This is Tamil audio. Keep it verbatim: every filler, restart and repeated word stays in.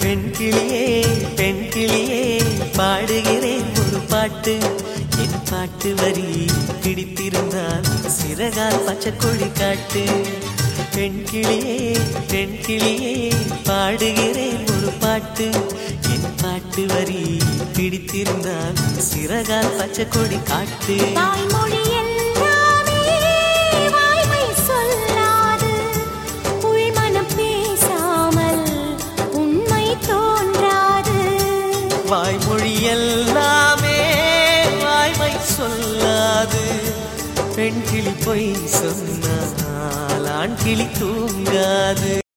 பெண் கிளியே பெண் கிளியே பாடுகிறேன் ஒரு பாட்டு. என் பாட்டு வரி பிடித்திருந்தால் சிறகால் பச்சை கொடி காட்டு. பெண் கிளியே பெண் கிளியே பாடுகிறேன் ஒரு பாட்டு. என் பாட்டு வரி பிடித்திருந்தால் சிறகால் பச்சை கொடி காட்டு. தாய்மொழி எல்லாமே வாய்மை சொல்லாது, உள்மனம் பேசாமல் உண்மை தோன்றாது. வாய்மொழி எல்லாமே வாய்மை சொல்லாது, பெண் கிளி பொய் சொன்னால் ஆண் கிளி தூங்காது.